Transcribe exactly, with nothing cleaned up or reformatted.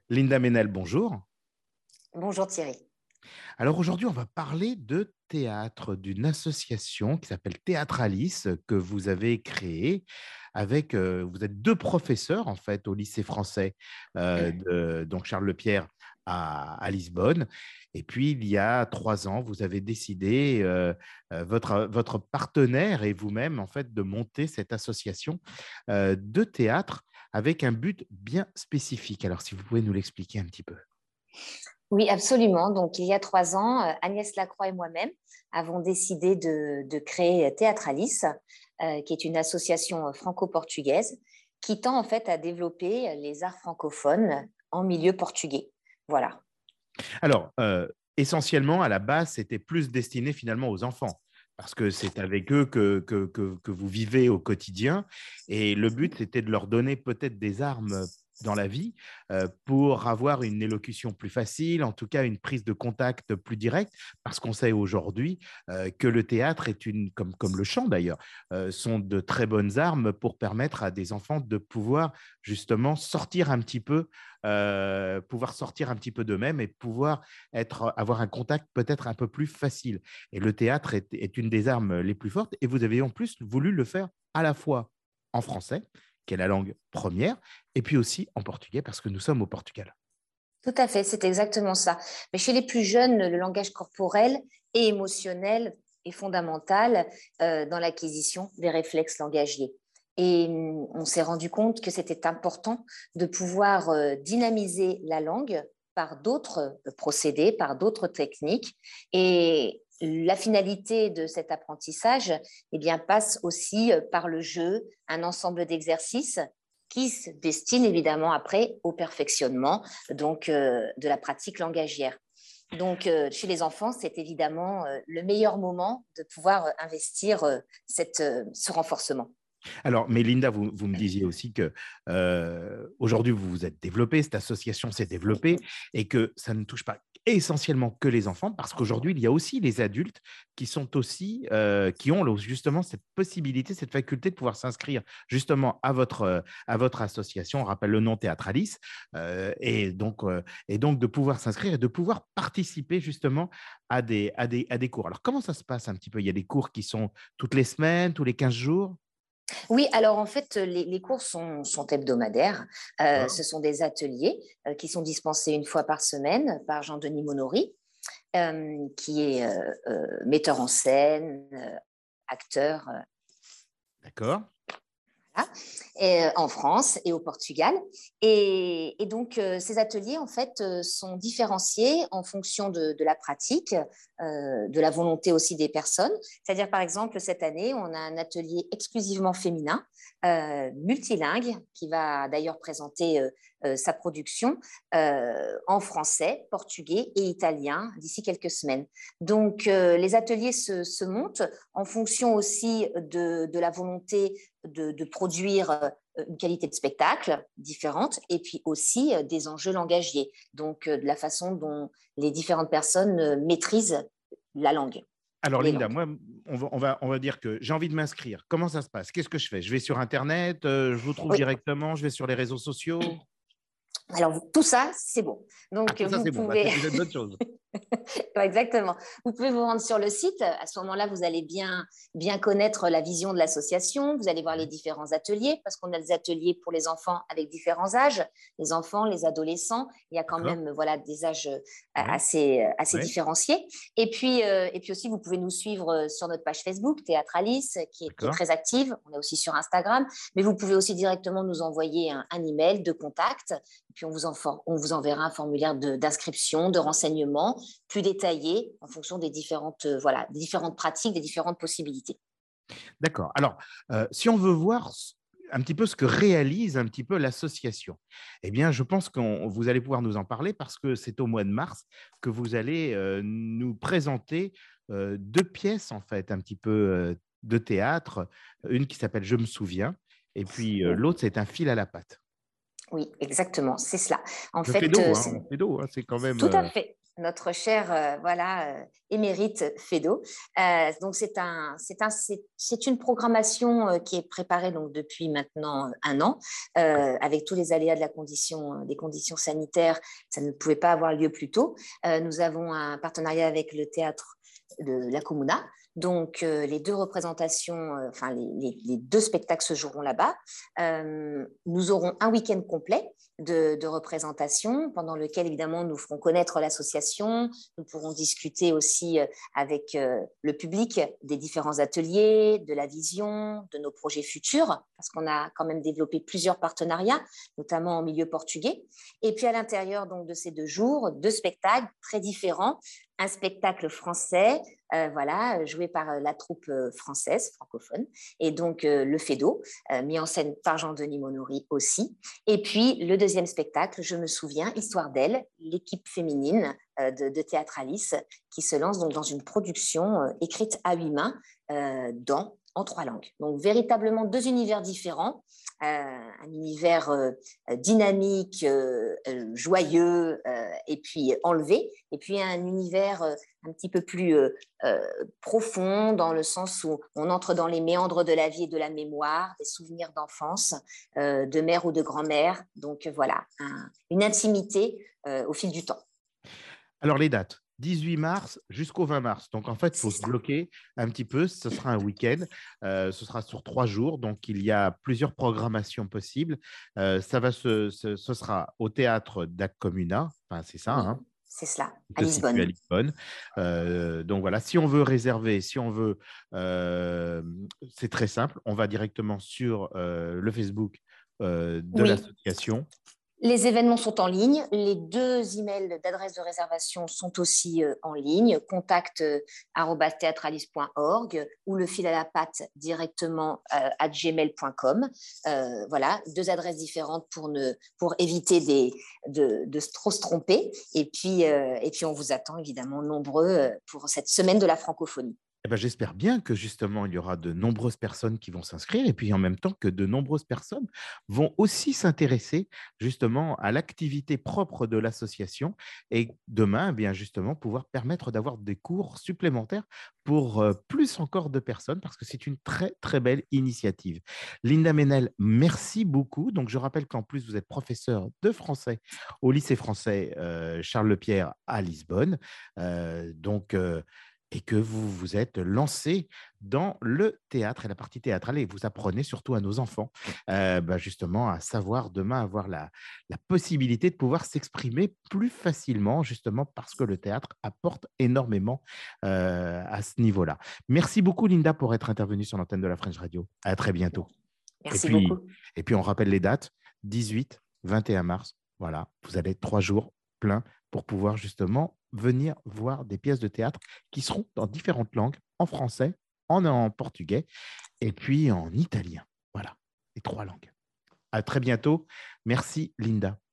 Linda Ménel, bonjour. Bonjour Thierry. Alors aujourd'hui, on va parler de théâtre, d'une association qui s'appelle Théâtralis, que vous avez créée avec, euh, vous êtes deux professeurs en fait au lycée français euh, de donc Charles Lepierre à, à Lisbonne. Et puis il y a trois ans, vous avez décidé, euh, euh, votre, votre partenaire et vous-même en fait, de monter cette association euh, de théâtre avec un but bien spécifique. Alors si vous pouvez nous l'expliquer un petit peu. Oui, absolument. Donc, il y a trois ans, euh, Agnès Lacroix et moi-même avons décidé de, de créer Théâtralis, euh, qui est une association franco-portugaise qui tend en fait à développer les arts francophones en milieu portugais. Voilà. Alors, euh, essentiellement, à la base, c'était plus destiné finalement aux enfants, parce que c'est avec eux que, que, que, que vous vivez au quotidien. Et le but, c'était de leur donner peut-être des armes dans la vie euh, pour avoir une élocution plus facile, en tout cas une prise de contact plus directe, parce qu'on sait aujourd'hui euh, que le théâtre est une, comme, comme le chant d'ailleurs, euh, sont de très bonnes armes pour permettre à des enfants de pouvoir justement sortir un petit peu euh, pouvoir sortir un petit peu d'eux-mêmes et pouvoir être, avoir un contact peut-être un peu plus facile. Et le théâtre est, est une des armes les plus fortes. Et vous avez en plus voulu le faire à la fois en français, qui est la langue première, et puis aussi en portugais, parce que nous sommes au Portugal. Tout à fait, c'est exactement ça. Mais chez les plus jeunes, le langage corporel et émotionnel est fondamental euh, dans l'acquisition des réflexes langagiers. Et hum, on s'est rendu compte que c'était important de pouvoir euh, dynamiser la langue par d'autres euh, procédés, par d'autres techniques. Et la finalité de cet apprentissage, eh bien, passe aussi euh, par le jeu, un ensemble d'exercices qui se destine évidemment après au perfectionnement donc, euh, de la pratique langagière. Donc, euh, chez les enfants, c'est évidemment euh, le meilleur moment de pouvoir euh, investir euh, cette, euh, ce renforcement. Alors, mais Linda, vous, vous me disiez aussi que euh, aujourd'hui, vous vous êtes développée, cette association s'est développée et que ça ne touche pas essentiellement que les enfants, parce qu'aujourd'hui, il y a aussi les adultes qui sont aussi, euh, qui ont justement cette possibilité, cette faculté de pouvoir s'inscrire justement à votre, euh, à votre association, on rappelle le nom Théâtralis, euh, et, donc, euh, et donc de pouvoir s'inscrire et de pouvoir participer justement à des, à des, à des cours. Alors, comment ça se passe un petit peu? Il y a des cours qui sont toutes les semaines, tous les quinze jours? Oui, alors en fait, les, les cours sont, sont hebdomadaires. Euh, D'accord. ce sont des ateliers euh, qui sont dispensés une fois par semaine par Jean-Denis Monory, euh, qui est euh, euh, metteur en scène, euh, acteur. euh, D'accord. Voilà, et, euh, en France et au Portugal. Et, et donc, euh, ces ateliers, en fait, euh, sont différenciés en fonction de, de la pratique, euh, de la volonté aussi des personnes. C'est-à-dire, par exemple, cette année, on a un atelier exclusivement féminin, euh, multilingue, qui va d'ailleurs présenter euh, euh, sa production euh, en français, portugais et italien d'ici quelques semaines. Donc, euh, les ateliers se, se montent en fonction aussi de, de la volonté de, de produire euh, une qualité de spectacle différente et puis aussi euh, des enjeux langagiers, donc euh, de la façon dont les différentes personnes euh, maîtrisent la langue, Alors, les Linda, langues. moi, on va, on va, on va dire que j'ai envie de m'inscrire. Comment ça se passe? Qu'est-ce que je fais? Je vais sur Internet, euh, je vous trouve Oui, directement, je vais sur les réseaux sociaux. alors tout ça, c'est bon. Ah, Donc tout ça, vous c'est bon. Bah, pouvez c'est déjà une bonne chose. Exactement. Vous pouvez vous rendre sur le site. À ce moment-là, vous allez bien, bien connaître la vision de l'association. Vous allez voir les Ouais. différents ateliers parce qu'on a des ateliers pour les enfants avec différents âges, les enfants, les adolescents. Il y a quand D'accord. même voilà, des âges euh, Ouais. assez, euh, assez Ouais. différenciés. Et puis, euh, et puis aussi, vous pouvez nous suivre euh, sur notre page Facebook, Théâtralis, qui est, qui est D'accord. très active. On est aussi sur Instagram. Mais vous pouvez aussi directement nous envoyer un, un email de contact. Et puis, on vous, en, on vous enverra un formulaire de, d'inscription, de renseignement plus détaillé en fonction des différentes, euh, voilà, des différentes pratiques, des différentes possibilités. D'accord. Alors, euh, si on veut voir un petit peu ce que réalise un petit peu l'association, eh bien, je pense que vous allez pouvoir nous en parler parce que c'est au mois de mars que vous allez euh, nous présenter euh, deux pièces, en fait, un petit peu euh, de théâtre. Une qui s'appelle Je me souviens, et puis euh, Oui, l'autre, c'est Un fil à la patte. oui, exactement, c'est cela. En Je fais fait, d'eau, euh, hein, c'est on fait d'eau, hein, c'est quand même. tout à euh, fait. notre cher euh, voilà, euh, émérite Fedo. Euh, donc, c'est un, c'est un, c'est, c'est une programmation euh, qui est préparée donc, depuis maintenant un an, euh, avec tous les aléas de la condition, euh, des conditions sanitaires. Ça ne pouvait pas avoir lieu plus tôt. Euh, nous avons un partenariat avec le théâtre de la Comuna. Donc, euh, les deux représentations, euh, enfin, les, les, les deux spectacles se joueront là-bas. Euh, nous aurons un week-end complet de, de représentation, pendant lequel, évidemment, nous ferons connaître l'association. Nous pourrons discuter aussi euh, avec euh, le public des différents ateliers, de la vision, de nos projets futurs, parce qu'on a quand même développé plusieurs partenariats, notamment en milieu portugais. Et puis, à l'intérieur donc, de ces deux jours, deux spectacles très différents. Un spectacle français, euh, voilà, joué par euh, la troupe euh, française, francophone, et donc euh, le Fedo, euh, mis en scène par Jean-Denis Monori aussi. Et puis le deuxième spectacle, je me souviens, Histoire d'elle, l'équipe féminine euh, de, de Théâtralis, qui se lance donc dans une production euh, écrite à huit mains euh, dans, en trois langues. Donc véritablement deux univers différents. Euh, un univers euh, dynamique, euh, euh, joyeux euh, et puis enlevé, et puis un univers euh, un petit peu plus euh, euh, profond dans le sens où on entre dans les méandres de la vie et de la mémoire, des souvenirs d'enfance, euh, de mère ou de grand-mère. Donc voilà, un, une intimité euh, au fil du temps. Alors, les dates, dix-huit mars jusqu'au vingt mars. Donc, en fait, il faut se bloquer un petit peu. Ce sera un week-end. Euh, ce sera sur trois jours. Donc, il y a plusieurs programmations possibles. Euh, ça va se, ce, ce sera au théâtre d'Ac Comuna. Enfin, c'est ça, oui, hein, c'est cela, à se situe à Lisbonne. Lisbonne. Euh, donc, voilà, si on veut réserver, si on veut, euh, c'est très simple. On va directement sur euh, le Facebook euh, de Oui. l'association. Les événements sont en ligne. Les deux emails d'adresse de réservation sont aussi euh, en ligne. Contact euh, arobase théâtralis point org ou le fil à la patte directement euh, à gmail point com. Euh, voilà, deux adresses différentes pour, ne, pour éviter des, de, de trop se tromper. Et puis, euh, et puis, on vous attend évidemment nombreux euh, pour cette semaine de la francophonie. Eh ben, j'espère bien que justement, il y aura de nombreuses personnes qui vont s'inscrire et puis en même temps que de nombreuses personnes vont aussi s'intéresser justement à l'activité propre de l'association et demain, eh bien justement, pouvoir permettre d'avoir des cours supplémentaires pour euh, plus encore de personnes parce que c'est une très, très belle initiative. Linda Ménel, merci beaucoup. Donc, je rappelle qu'en plus, vous êtes professeur de français au lycée français euh, Charles Lepierre à Lisbonne. Euh, donc, euh, et que vous vous êtes lancé dans le théâtre et la partie théâtrale et vous apprenez surtout à nos enfants euh, bah justement à savoir demain avoir la, la possibilité de pouvoir s'exprimer plus facilement justement parce que le théâtre apporte énormément euh, à ce niveau-là. Merci beaucoup Linda pour être intervenue sur l'antenne de la French Radio. À très bientôt. Et Merci puis, beaucoup. et puis on rappelle les dates, dix-huit, vingt et un mars. Voilà, vous avez trois jours pleins pour pouvoir justement venir voir des pièces de théâtre qui seront dans différentes langues, en français, en, en portugais et puis en italien. Voilà, les trois langues. À très bientôt. Merci Linda.